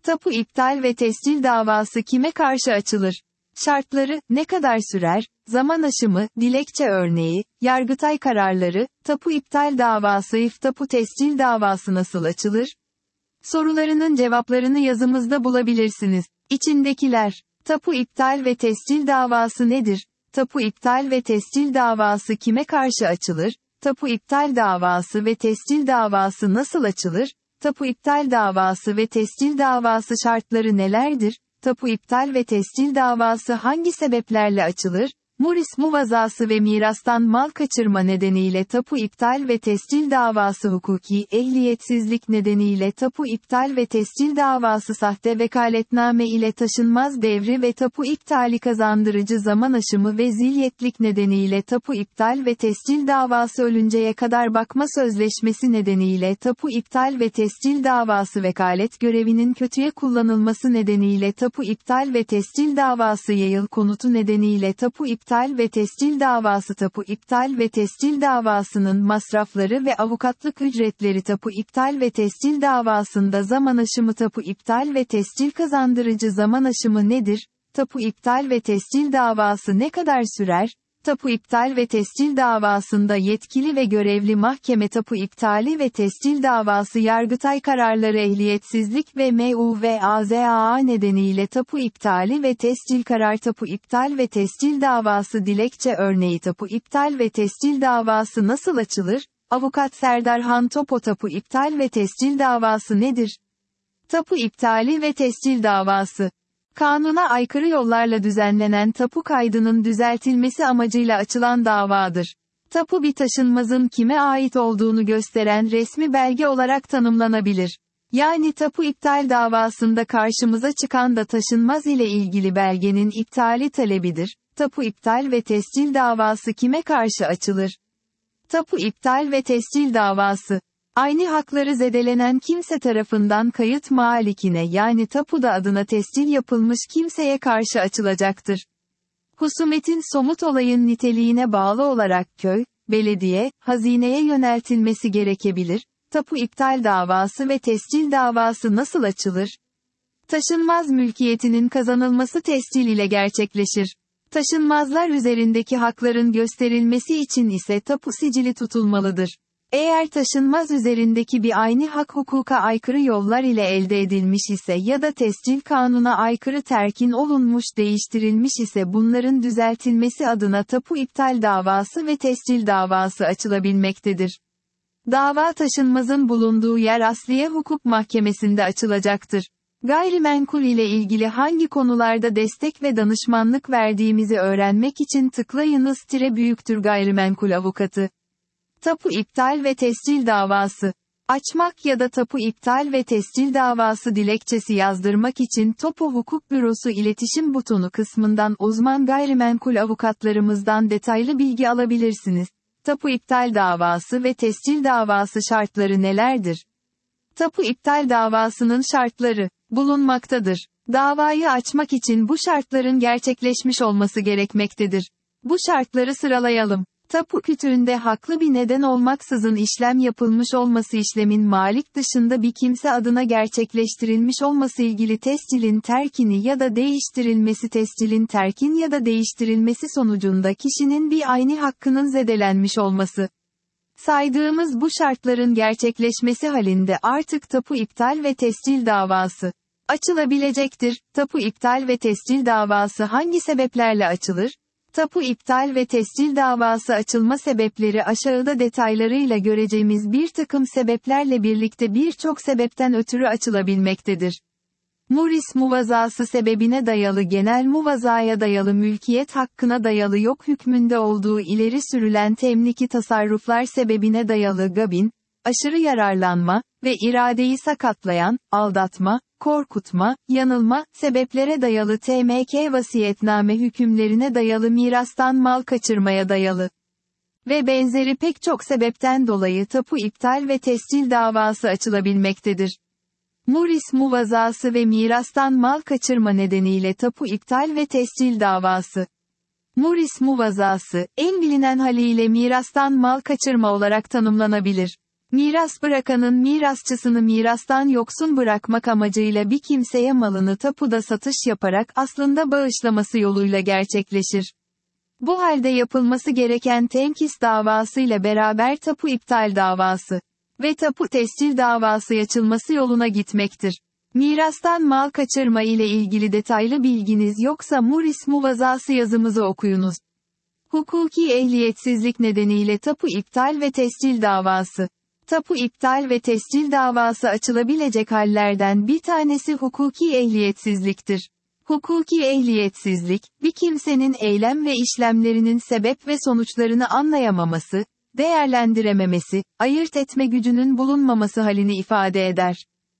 Tapu iptal ve tescil davası kime karşı açılır? Şartları, ne kadar sürer, zaman aşımı, dilekçe örneği, Yargıtay kararları, tapu iptal davası, tapu tescil davası nasıl açılır? Sorularının cevaplarını yazımızda bulabilirsiniz. İçindekiler. Tapu iptal ve tescil davası nedir? Tapu iptal ve tescil davası kime karşı açılır? Tapu iptal davası ve tescil davası nasıl açılır? Tapu iptal davası ve tescil davası şartları nelerdir? Tapu iptal ve tescil davası hangi sebeplerle açılır? Muris muvazası ve mirastan mal kaçırma nedeniyle tapu iptal ve tescil davası, hukuki ehliyetsizlik nedeniyle tapu iptal ve tescil davası, sahte vekaletname ile taşınmaz devri ve tapu iptali kazandırıcı zaman aşımı ve zilyetlik nedeniyle tapu iptal ve tescil davası, ölünceye kadar bakma sözleşmesi nedeniyle tapu iptal ve tescil davası, vekalet görevinin kötüye kullanılması nedeniyle tapu iptal ve tescil davası, yayıl konutu nedeniyle tapu iptal ve tescil davası. Tapu iptal ve tescil davasının masrafları ve avukatlık ücretleri. Tapu iptal ve tescil davasında zaman aşımı. Tapu iptal ve tescil kazandırıcı zaman aşımı nedir? Tapu iptal ve tescil davası ne kadar sürer? Tapu iptal ve tescil davasında yetkili ve görevli mahkeme. Tapu iptali ve tescil davası, Yargıtay kararları, ehliyetsizlik ve MUVAZAA nedeniyle tapu iptali ve tescil karar. Tapu iptal ve tescil davası, dilekçe örneği. Tapu iptal ve tescil davası nasıl açılır? Avukat Serdar Han Topo. Tapu iptal ve tescil davası nedir? Tapu iptali ve tescil davası, kanuna aykırı yollarla düzenlenen tapu kaydının düzeltilmesi amacıyla açılan davadır. Tapu, bir taşınmazın kime ait olduğunu gösteren resmi belge olarak tanımlanabilir. Yani tapu iptal davasında karşımıza çıkan da taşınmaz ile ilgili belgenin iptali talebidir. Tapu iptal ve tescil davası kime karşı açılır? Tapu iptal ve tescil davası, aynı hakları zedelenen kimse tarafından kayıt malikine, yani tapuda adına tescil yapılmış kimseye karşı açılacaktır. Husumetin somut olayın niteliğine bağlı olarak köy, belediye, hazineye yöneltilmesi gerekebilir. Tapu iptal davası ve tescil davası nasıl açılır? Taşınmaz mülkiyetinin kazanılması tescil ile gerçekleşir. Taşınmazlar üzerindeki hakların gösterilmesi için ise tapu sicili tutulmalıdır. Eğer taşınmaz üzerindeki bir aynı hak hukuka aykırı yollar ile elde edilmiş ise ya da tescil kanuna aykırı terkin olunmuş, değiştirilmiş ise bunların düzeltilmesi adına tapu iptal davası ve tescil davası açılabilmektedir. Dava taşınmazın bulunduğu yer Asliye Hukuk Mahkemesi'nde açılacaktır. Gayrimenkul ile ilgili hangi konularda destek ve danışmanlık verdiğimizi öğrenmek için tıklayınız _gayrimenkul avukatı. Tapu iptal ve tescil davası açmak ya da tapu iptal ve tescil davası dilekçesi yazdırmak için Topo Hukuk Bürosu iletişim butonu kısmından uzman gayrimenkul avukatlarımızdan detaylı bilgi alabilirsiniz. Tapu iptal davası ve tescil davası şartları nelerdir? Tapu iptal davasının şartları bulunmaktadır. Davayı açmak için bu şartların gerçekleşmiş olması gerekmektedir. Bu şartları sıralayalım. Tapu kütüğünde haklı bir neden olmaksızın işlem yapılmış olması, işlemin malik dışında bir kimse adına gerçekleştirilmiş olması, ilgili tescilin terkini ya da değiştirilmesi, tescilin terkin ya da değiştirilmesi sonucunda kişinin bir aynı hakkının zedelenmiş olması. Saydığımız bu şartların gerçekleşmesi halinde artık tapu iptal ve tescil davası açılabilecektir. Tapu iptal ve tescil davası hangi sebeplerle açılır? Tapu iptal ve tescil davası açılma sebepleri aşağıda detaylarıyla göreceğimiz bir takım sebeplerle birlikte birçok sebepten ötürü açılabilmektedir. Muris muvazası sebebine dayalı, genel muvazaya dayalı, mülkiyet hakkına dayalı, yok hükmünde olduğu ileri sürülen temliki tasarruflar sebebine dayalı, gabin, aşırı yararlanma ve iradeyi sakatlayan, aldatma, korkutma, yanılma, sebeplere dayalı TMK vasiyetname hükümlerine dayalı, mirastan mal kaçırmaya dayalı ve benzeri pek çok sebepten dolayı tapu iptal ve tescil davası açılabilmektedir. Muris muvazası ve mirastan mal kaçırma nedeniyle tapu iptal ve tescil davası. Muris muvazası, en bilinen haliyle mirastan mal kaçırma olarak tanımlanabilir. Miras bırakanın mirasçısını mirastan yoksun bırakmak amacıyla bir kimseye malını tapuda satış yaparak aslında bağışlaması yoluyla gerçekleşir. Bu halde yapılması gereken tenkis davasıyla beraber tapu iptal davası ve tapu tescil davası açılması yoluna gitmektir. Mirastan mal kaçırma ile ilgili detaylı bilginiz yoksa Muris Muvazası yazımızı okuyunuz. Hukuki ehliyetsizlik nedeniyle tapu iptal ve tescil davası. Tapu iptal ve tescil davası açılabilecek hallerden bir tanesi hukuki ehliyetsizliktir. Hukuki ehliyetsizlik, bir kimsenin eylem ve işlemlerinin sebep ve sonuçlarını anlayamaması, değerlendirememesi, ayırt etme gücünün bulunmaması halini ifade eder.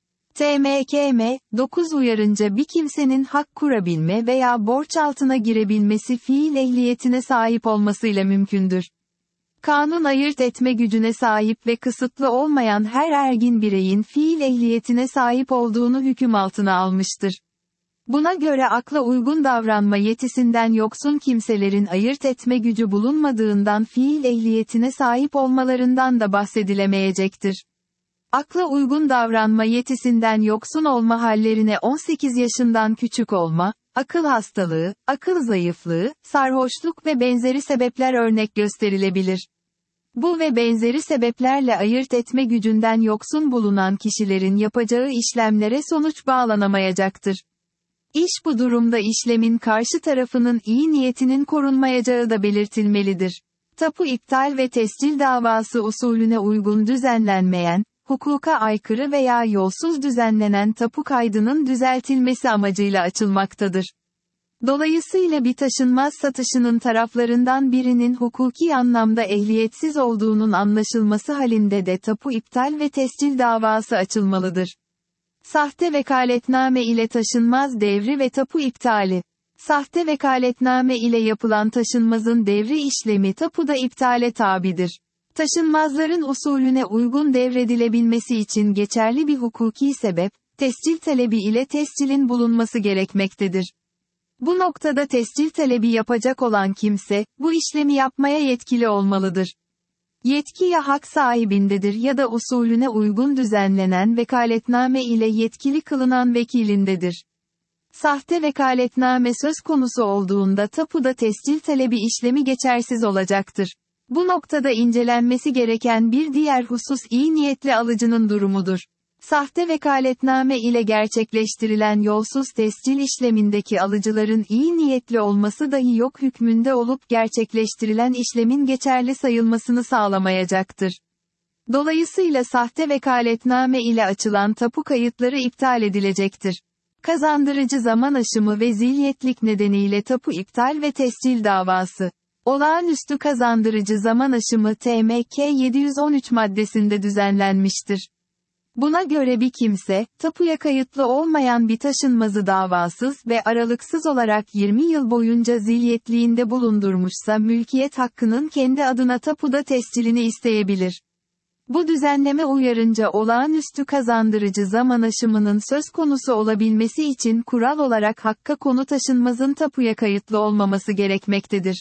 TMKM, 9 uyarınca bir kimsenin hak kurabilme veya borç altına girebilmesi fiil ehliyetine sahip olmasıyla mümkündür. Kanun ayırt etme gücüne sahip ve kısıtlı olmayan her ergin bireyin fiil ehliyetine sahip olduğunu hüküm altına almıştır. Buna göre akla uygun davranma yetisinden yoksun kimselerin ayırt etme gücü bulunmadığından fiil ehliyetine sahip olmalarından da bahsedilemeyecektir. Akla uygun davranma yetisinden yoksun olma hallerine 18 yaşından küçük olma, akıl hastalığı, akıl zayıflığı, sarhoşluk ve benzeri sebepler örnek gösterilebilir. Bu ve benzeri sebeplerle ayırt etme gücünden yoksun bulunan kişilerin yapacağı işlemlere sonuç bağlanamayacaktır. İş bu durumda işlemin karşı tarafının iyi niyetinin korunmayacağı da belirtilmelidir. Tapu iptal ve tescil davası usulüne uygun düzenlenmeyen, hukuka aykırı veya yolsuz düzenlenen tapu kaydının düzeltilmesi amacıyla açılmaktadır. Dolayısıyla bir taşınmaz satışının taraflarından birinin hukuki anlamda ehliyetsiz olduğunun anlaşılması halinde de tapu iptal ve tescil davası açılmalıdır. Sahte vekaletname ile taşınmaz devri ve tapu iptali. Sahte vekaletname ile yapılan taşınmazın devri işlemi tapuda iptale tabidir. Taşınmazların usulüne uygun devredilebilmesi için geçerli bir hukuki sebep, tescil talebi ile tescilin bulunması gerekmektedir. Bu noktada tescil talebi yapacak olan kimse, bu işlemi yapmaya yetkili olmalıdır. Yetki ya hak sahibindedir ya da usulüne uygun düzenlenen vekaletname ile yetkili kılınan vekilindedir. Sahte vekaletname söz konusu olduğunda tapuda tescil talebi işlemi geçersiz olacaktır. Bu noktada incelenmesi gereken bir diğer husus iyi niyetli alıcının durumudur. Sahte vekaletname ile gerçekleştirilen yolsuz tescil işlemindeki alıcıların iyi niyetli olması dahi yok hükmünde olup gerçekleştirilen işlemin geçerli sayılmasını sağlamayacaktır. Dolayısıyla sahte vekaletname ile açılan tapu kayıtları iptal edilecektir. Kazandırıcı zaman aşımı ve zilyetlik nedeniyle tapu iptal ve tescil davası. Olağanüstü kazandırıcı zaman aşımı TMK 713 maddesinde düzenlenmiştir. Buna göre bir kimse, tapuya kayıtlı olmayan bir taşınmazı davasız ve aralıksız olarak 20 yıl boyunca zilyetliğinde bulundurmuşsa mülkiyet hakkının kendi adına tapuda tescilini isteyebilir. Bu düzenleme uyarınca olağanüstü kazandırıcı zaman aşımının söz konusu olabilmesi için kural olarak hakka konu taşınmazın tapuya kayıtlı olmaması gerekmektedir.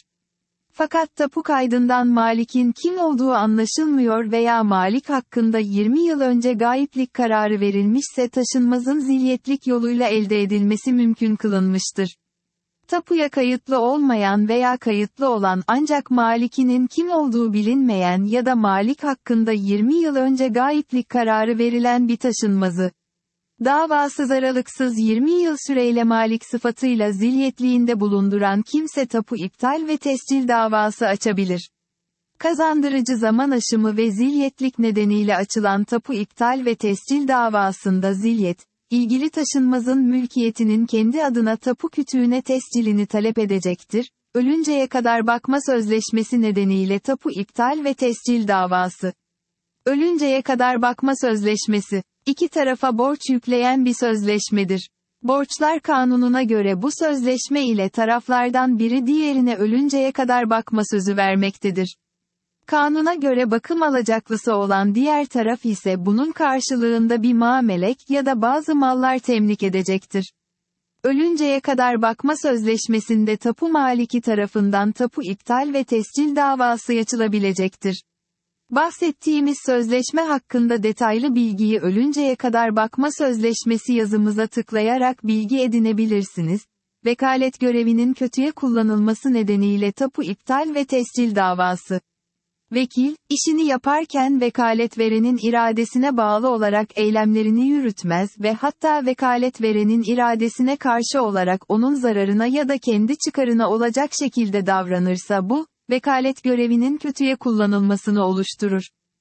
Fakat tapu kaydından malikin kim olduğu anlaşılmıyor veya malik hakkında 20 yıl önce gayiplik kararı verilmişse taşınmazın zilyetlik yoluyla elde edilmesi mümkün kılınmıştır. Tapuya kayıtlı olmayan veya kayıtlı olan ancak malikinin kim olduğu bilinmeyen ya da malik hakkında 20 yıl önce gayiplik kararı verilen bir taşınmazı, davasız aralıksız 20 yıl süreyle malik sıfatıyla zilyetliğinde bulunduran kimse tapu iptal ve tescil davası açabilir. Kazandırıcı zaman aşımı ve zilyetlik nedeniyle açılan tapu iptal ve tescil davasında zilyet, ilgili taşınmazın mülkiyetinin kendi adına tapu kütüğüne tescilini talep edecektir, ölünceye kadar bakma sözleşmesi nedeniyle tapu iptal ve tescil davası. Ölünceye kadar bakma sözleşmesi, iki tarafa borç yükleyen bir sözleşmedir. Borçlar kanununa göre bu sözleşme ile taraflardan biri diğerine ölünceye kadar bakma sözü vermektedir. Kanuna göre bakım alacaklısı olan diğer taraf ise bunun karşılığında bir mamelek ya da bazı mallar temlik edecektir. Ölünceye kadar bakma sözleşmesinde tapu maliki tarafından tapu iptal ve tescil davası açılabilecektir. Bahsettiğimiz sözleşme hakkında detaylı bilgiyi ölünceye kadar bakma sözleşmesi yazımıza tıklayarak bilgi edinebilirsiniz. Vekalet görevinin kötüye kullanılması nedeniyle tapu iptal ve tescil davası. Vekil, işini yaparken vekalet verenin iradesine bağlı olarak eylemlerini yürütmez ve hatta vekalet verenin iradesine karşı olarak onun zararına ya da kendi çıkarına olacak şekilde davranırsa bu, vekalet görevinin kötüye kullanılmasını oluşturur.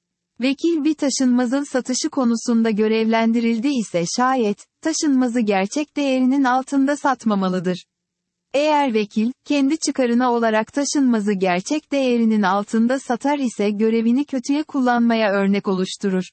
Vekil bir taşınmazın satışı konusunda görevlendirildi ise şayet, taşınmazı gerçek değerinin altında satmamalıdır. Eğer vekil, kendi çıkarına olarak taşınmazı gerçek değerinin altında satar ise görevini kötüye kullanmaya örnek oluşturur.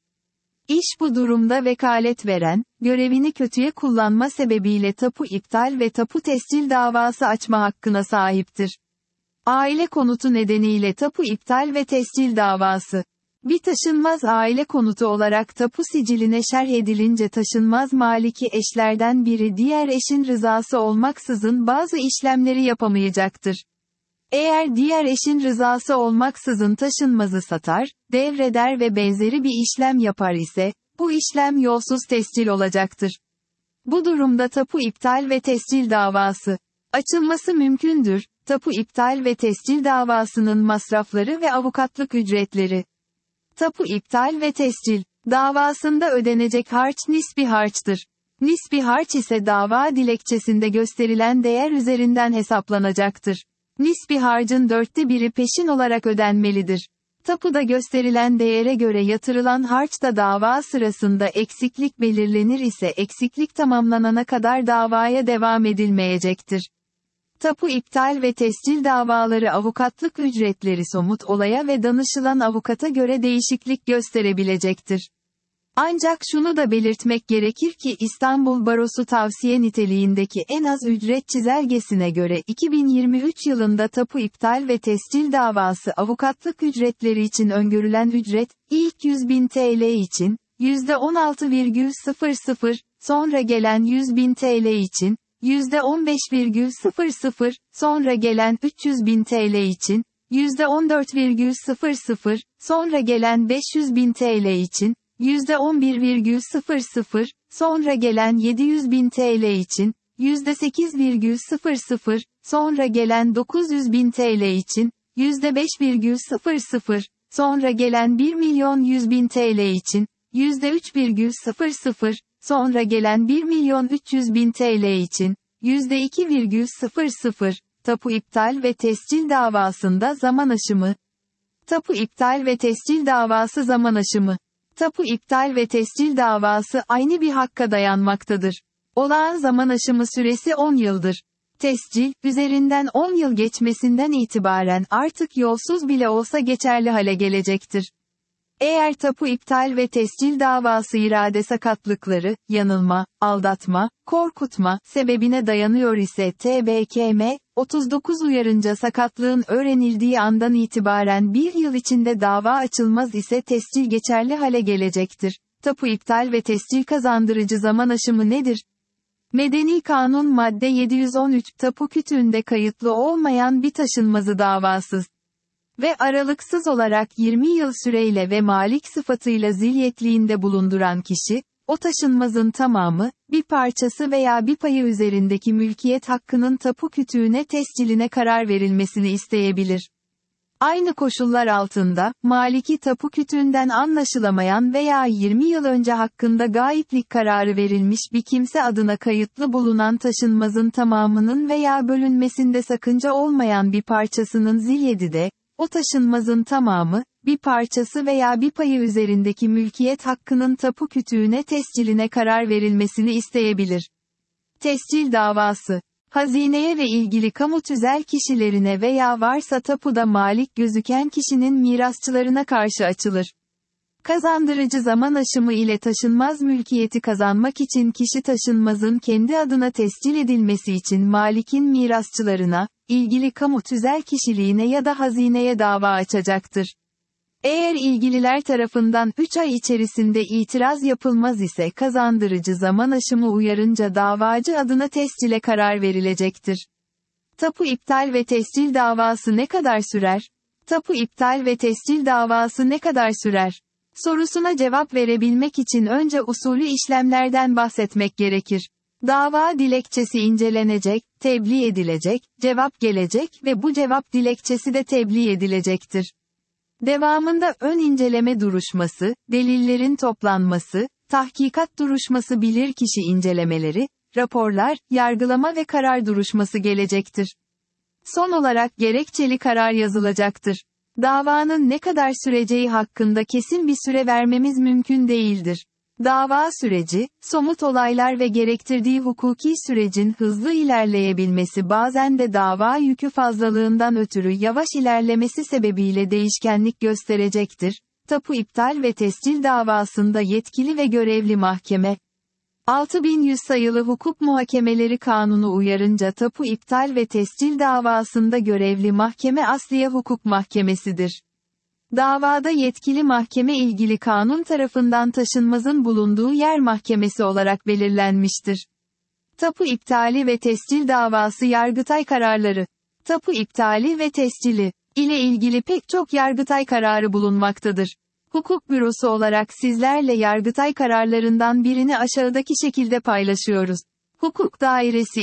İş bu durumda vekalet veren, görevini kötüye kullanma sebebiyle tapu iptal ve tapu tescil davası açma hakkına sahiptir. Aile konutu nedeniyle tapu iptal ve tescil davası. Bir taşınmaz aile konutu olarak tapu siciline şerh edilince taşınmaz maliki eşlerden biri diğer eşin rızası olmaksızın bazı işlemleri yapamayacaktır. Eğer diğer eşin rızası olmaksızın taşınmazı satar, devreder ve benzeri bir işlem yapar ise, bu işlem yolsuz tescil olacaktır. Bu durumda tapu iptal ve tescil davası açılması mümkündür. Tapu iptal ve tescil davasının masrafları ve avukatlık ücretleri. Tapu iptal ve tescil davasında ödenecek harç nispi harçtır. Nispi harç ise dava dilekçesinde gösterilen değer üzerinden hesaplanacaktır. Nispi harcın 1/4 peşin olarak ödenmelidir. Tapuda gösterilen değere göre yatırılan harçta dava sırasında eksiklik belirlenir ise eksiklik tamamlanana kadar davaya devam edilmeyecektir. Tapu iptal ve tescil davaları avukatlık ücretleri somut olaya ve danışılan avukata göre değişiklik gösterebilecektir. Ancak şunu da belirtmek gerekir ki İstanbul Barosu tavsiye niteliğindeki en az ücret çizelgesine göre 2023 yılında tapu iptal ve tescil davası avukatlık ücretleri için öngörülen ücret, ilk 100.000 TL için, %16,00, sonra gelen 100.000 TL için, %15,00, sonra gelen 300.000 TL için, %14,00, sonra gelen 500.000 TL için, %11,00, sonra gelen 700.000 TL için, %8,00, sonra gelen 900.000 TL için, %5,00, sonra gelen 1.100.000 TL için, %3,00, sonra gelen 1.300.000 TL için, %2,00, tapu iptal ve tescil davasında zaman aşımı. Tapu iptal ve tescil davası zaman aşımı. Tapu iptal ve tescil davası aynı bir hakka dayanmaktadır. Olağan zaman aşımı süresi 10 yıldır. Tescil, üzerinden 10 yıl geçmesinden itibaren artık yolsuz bile olsa geçerli hale gelecektir. Eğer tapu iptal ve tescil davası irade sakatlıkları, yanılma, aldatma, korkutma sebebine dayanıyor ise TBKM, 39 uyarınca sakatlığın öğrenildiği andan itibaren 1 yıl içinde dava açılmaz ise tescil geçerli hale gelecektir. Tapu iptal ve tescil kazandırıcı zaman aşımı nedir? Medeni Kanun madde 713, tapu kütüğünde kayıtlı olmayan bir taşınmazı davasız ve aralıksız olarak 20 yıl süreyle ve malik sıfatıyla zilyetliğinde bulunduran kişi, o taşınmazın tamamı, bir parçası veya bir payı üzerindeki mülkiyet hakkının tapu kütüğüne tesciline karar verilmesini isteyebilir. Aynı koşullar altında, maliki tapu kütüğünden anlaşılamayan veya 20 yıl önce hakkında gayiplik kararı verilmiş bir kimse adına kayıtlı bulunan taşınmazın tamamının veya bölünmesinde sakınca olmayan bir parçasının zilyedide, o taşınmazın tamamı, bir parçası veya bir payı üzerindeki mülkiyet hakkının tapu kütüğüne tesciline karar verilmesini isteyebilir. Tescil davası, hazineye ve ilgili kamu tüzel kişilerine veya varsa tapuda malik gözüken kişinin mirasçılarına karşı açılır. Kazandırıcı zaman aşımı ile taşınmaz mülkiyeti kazanmak için kişi taşınmazın kendi adına tescil edilmesi için malikin mirasçılarına, ilgili kamu tüzel kişiliğine ya da hazineye dava açacaktır. Eğer ilgililer tarafından 3 ay içerisinde itiraz yapılmaz ise kazandırıcı zaman aşımı uyarınca davacı adına tescile karar verilecektir. Tapu iptal ve tescil davası ne kadar sürer? Tapu iptal ve tescil davası ne kadar sürer? Sorusuna cevap verebilmek için önce usulü işlemlerden bahsetmek gerekir. Dava dilekçesi incelenecek, tebliğ edilecek, cevap gelecek ve bu cevap dilekçesi de tebliğ edilecektir. Devamında ön inceleme duruşması, delillerin toplanması, tahkikat duruşması, bilirkişi incelemeleri, raporlar, yargılama ve karar duruşması gelecektir. Son olarak gerekçeli karar yazılacaktır. Davanın ne kadar süreceği hakkında kesin bir süre vermemiz mümkün değildir. Dava süreci, somut olaylar ve gerektirdiği hukuki sürecin hızlı ilerleyebilmesi, bazen de dava yükü fazlalığından ötürü yavaş ilerlemesi sebebiyle değişkenlik gösterecektir. Tapu iptal ve tescil davasında yetkili ve görevli mahkeme. 6100 sayılı Hukuk Muhakemeleri Kanunu uyarınca tapu iptal ve tescil davasında görevli mahkeme Asliye Hukuk Mahkemesidir. Davada yetkili mahkeme ilgili kanun tarafından taşınmazın bulunduğu yer mahkemesi olarak belirlenmiştir. Tapu iptali ve tescil davası Yargıtay kararları. Tapu iptali ve tescili ile ilgili pek çok Yargıtay kararı bulunmaktadır. Hukuk bürosu olarak sizlerle Yargıtay kararlarından birini aşağıdaki şekilde paylaşıyoruz. Hukuk Dairesi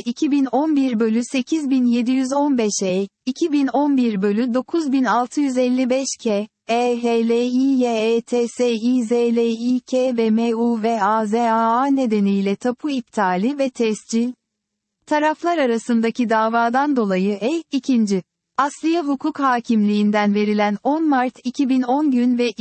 2011/8715 2011/9655 EHLİYETSİZLİK ve MUVAZAA nedeniyle tapu iptali ve tescil. Taraflar arasındaki davadan dolayı 2. Asliye Hukuk Hakimliğinden verilen 10 Mart 2010 gün ve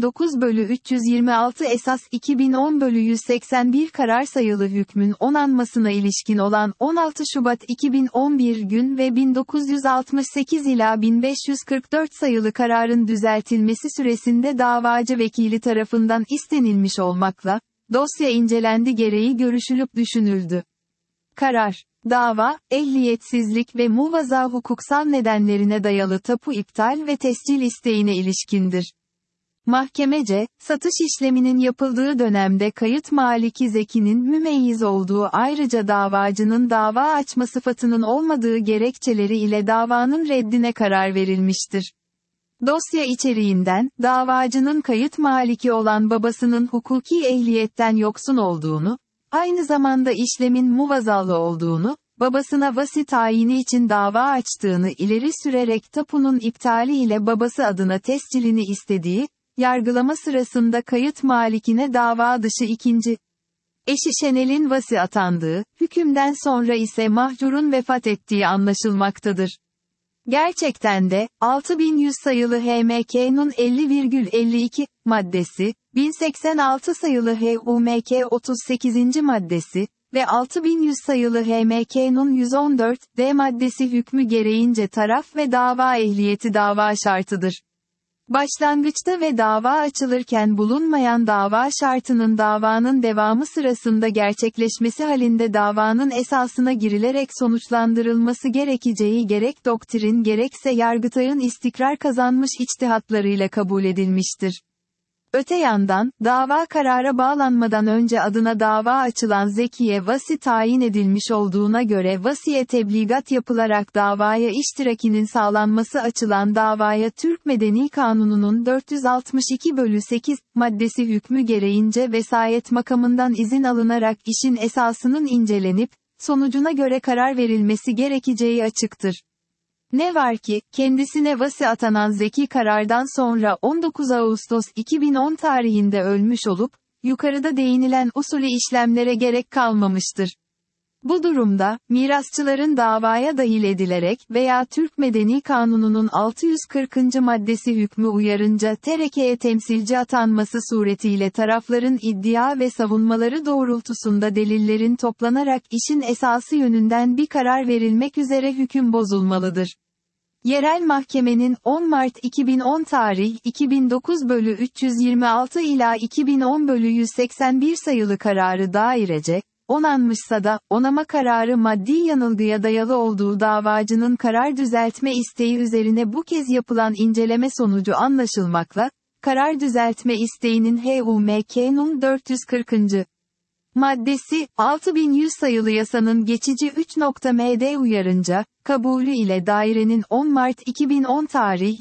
2009/326 esas 2010/181 karar sayılı hükmün onanmasına ilişkin olan 16 Şubat 2011 gün ve 1968 ila 1544 sayılı kararın düzeltilmesi süresinde davacı vekili tarafından istenilmiş olmakla, dosya incelendi gereği görüşülüp düşünüldü. Karar. Dava, ehliyetsizlik ve muvaza hukuksal nedenlerine dayalı tapu iptal ve tescil isteğine ilişkindir. Mahkemece, satış işleminin yapıldığı dönemde kayıt maliki Zeki'nin mümeyyiz olduğu, ayrıca davacının dava açma sıfatının olmadığı gerekçeleri ile davanın reddine karar verilmiştir. Dosya içeriğinden, davacının kayıt maliki olan babasının hukuki ehliyetten yoksun olduğunu, aynı zamanda işlemin muvazalı olduğunu, babasına vasi tayini için dava açtığını ileri sürerek tapunun iptali ile babası adına tescilini istediği, yargılama sırasında kayıt malikine dava dışı ikinci eşi Şenel'in vasi atandığı, hükümden sonra ise mahcurun vefat ettiği anlaşılmaktadır. Gerçekten de, 6100 sayılı HMK'nun 50,52 maddesi, 1086 sayılı HUMK 38. maddesi ve 6100 sayılı HMK'nun 114 maddesi hükmü gereğince taraf ve dava ehliyeti dava şartıdır. Başlangıçta ve dava açılırken bulunmayan dava şartının davanın devamı sırasında gerçekleşmesi halinde davanın esasına girilerek sonuçlandırılması gerekeceği gerek doktrin gerekse Yargıtay'ın istikrar kazanmış içtihatlarıyla kabul edilmiştir. Öte yandan, dava karara bağlanmadan önce adına dava açılan Zeki'ye vasi tayin edilmiş olduğuna göre vasiye tebligat yapılarak davaya iştirakinin sağlanması açılan davaya Türk Medeni Kanunu'nun 462/8 maddesi hükmü gereğince vesayet makamından izin alınarak işin esasının incelenip, sonucuna göre karar verilmesi gerekeceği açıktır. Ne var ki, kendisine vasi atanan Zeki karardan sonra 19 Ağustos 2010 tarihinde ölmüş olup, yukarıda değinilen usulü işlemlere gerek kalmamıştır. Bu durumda, mirasçıların davaya dahil edilerek veya Türk Medeni Kanunu'nun 640. maddesi hükmü uyarınca terekeye temsilci atanması suretiyle tarafların iddia ve savunmaları doğrultusunda delillerin toplanarak işin esası yönünden bir karar verilmek üzere hüküm bozulmalıdır. Yerel mahkemenin 10 Mart 2010 tarih 2009/326 ila 2010/181 sayılı kararı dairece, onanmışsa da, onama kararı maddi yanılgıya dayalı olduğu davacının karar düzeltme isteği üzerine bu kez yapılan inceleme sonucu anlaşılmakla, karar düzeltme isteğinin HUMK'nun 440. Maddesi, 6100 sayılı yasanın geçici 3.md uyarınca, kabulü ile dairenin 10 Mart 2010 tarih,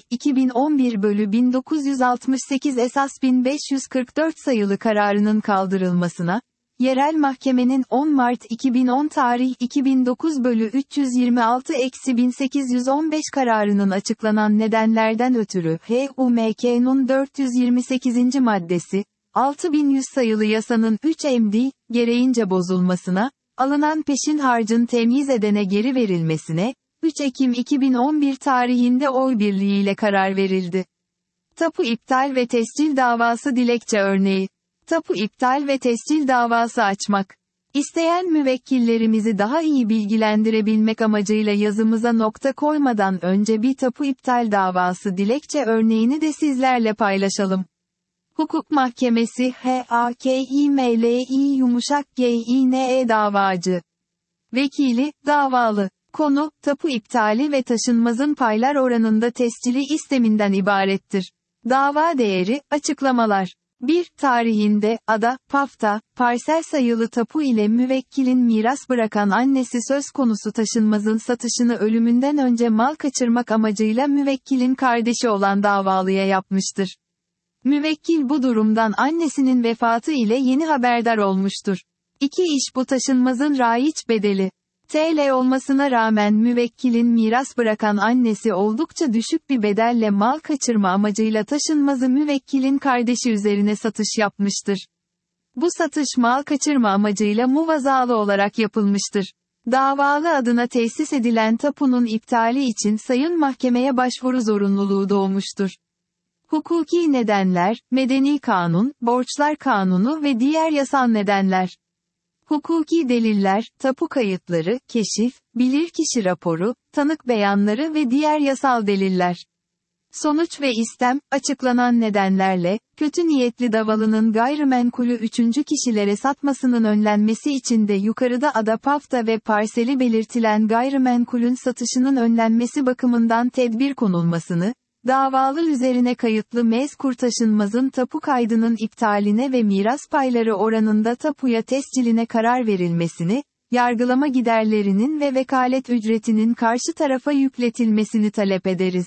2011/1968 esas 1544 sayılı kararının kaldırılmasına, yerel mahkemenin 10 Mart 2010 tarih 2009/326-1815 kararının açıklanan nedenlerden ötürü HUMK'nun 428. maddesi, 6100 sayılı yasanın 3 emdi, gereğince bozulmasına, alınan peşin harcın temyiz edene geri verilmesine, 3 Ekim 2011 tarihinde oy birliğiyle karar verildi. Tapu iptal ve tescil davası dilekçe örneği. Tapu iptal ve tescil davası açmak. İsteyen müvekkillerimizi daha iyi bilgilendirebilmek amacıyla yazımıza nokta koymadan önce bir tapu iptal davası dilekçe örneğini de sizlerle paylaşalım. Hukuk Mahkemesi HAKİMLİ davacı. Vekili, davalı. Konu, tapu iptali ve taşınmazın paylar oranında tescili isteminden ibarettir. Dava değeri, açıklamalar. 1. Tarihinde, ada, pafta, parsel sayılı tapu ile müvekkilin miras bırakan annesi söz konusu taşınmazın satışını ölümünden önce mal kaçırmak amacıyla müvekkilin kardeşi olan davalıya yapmıştır. Müvekkil bu durumdan annesinin vefatı ile yeni haberdar olmuştur. 2. İş bu taşınmazın raiç bedeli. TL olmasına rağmen müvekkilin miras bırakan annesi oldukça düşük bir bedelle mal kaçırma amacıyla taşınmazı müvekkilin kardeşi üzerine satış yapmıştır. Bu satış mal kaçırma amacıyla muvazalı olarak yapılmıştır. Davalı adına tesis edilen tapunun iptali için sayın mahkemeye başvuru zorunluluğu doğmuştur. Hukuki nedenler, Medeni Kanun, Borçlar Kanunu ve diğer yasal nedenler. Hukuki deliller, tapu kayıtları, keşif, bilirkişi raporu, tanık beyanları ve diğer yasal deliller. Sonuç ve istem, açıklanan nedenlerle, kötü niyetli davalının gayrimenkulü üçüncü kişilere satmasının önlenmesi için de yukarıda ada pafta ve parseli belirtilen gayrimenkulün satışının önlenmesi bakımından tedbir konulmasını, davalı üzerine kayıtlı mezkur taşınmazın tapu kaydının iptaline ve miras payları oranında tapuya tesciline karar verilmesini, yargılama giderlerinin ve vekalet ücretinin karşı tarafa yükletilmesini talep ederiz.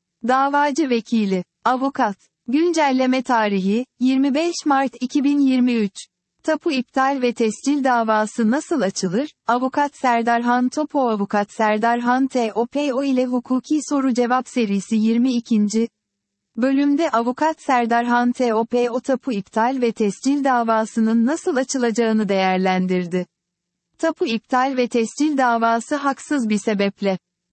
Davacı vekili, avukat, güncelleme tarihi, 25 Mart 2023. Tapu iptal ve tescil davası nasıl açılır? Avukat Serdarhan Topo Avukat Serdarhan TOPO ile Hukuki Soru Cevap serisi 22. Bölümde Avukat Serdarhan TOPO tapu iptal ve tescil davasının nasıl açılacağını değerlendirdi. Tapu iptal ve tescil davası haksız bir sebeple